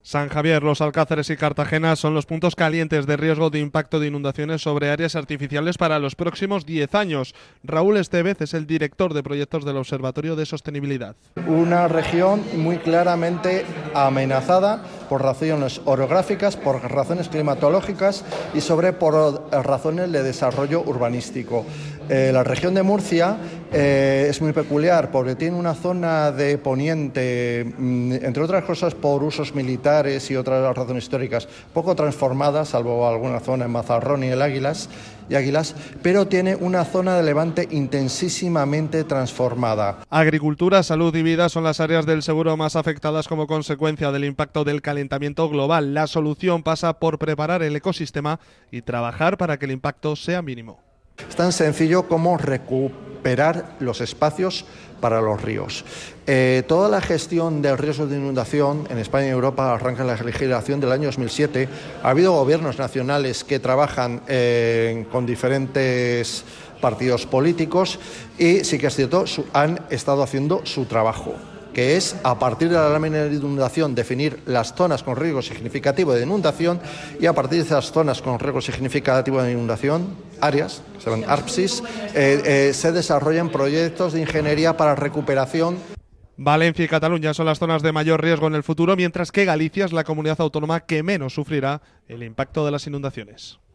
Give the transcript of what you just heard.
San Javier, Los Alcázares y Cartagena son los puntos calientes de riesgo de impacto de inundaciones sobre áreas artificiales para los próximos 10 años. Raúl Estevez es el director de proyectos del Observatorio de Sostenibilidad. Una región muy claramente amenazada por razones orográficas, por razones climatológicas y por razones de desarrollo urbanístico. La región de Murcia es muy peculiar porque tiene una zona de poniente, entre otras cosas por usos militares y otras razones históricas, poco transformada, salvo alguna zona en Mazarrón y el Águilas, pero tiene una zona de levante intensísimamente transformada. Agricultura, salud y vida son las áreas del seguro más afectadas como consecuencia del impacto del calentamiento global. La solución pasa por preparar el ecosistema y trabajar para que el impacto sea mínimo. Es tan sencillo como recuperar los espacios para los ríos. Toda la gestión del riesgo de inundación en España y Europa arranca en la legislación del año 2007. Ha habido gobiernos nacionales que trabajan con diferentes partidos políticos y sí que es cierto, han estado haciendo su trabajo, que es, a partir de la lámina de inundación, definir las zonas con riesgo significativo de inundación y a partir de esas zonas con riesgo significativo de inundación, áreas, que se llaman ARPSIS, se desarrollan proyectos de ingeniería para recuperación. Valencia y Cataluña son las zonas de mayor riesgo en el futuro, mientras que Galicia es la comunidad autónoma que menos sufrirá el impacto de las inundaciones.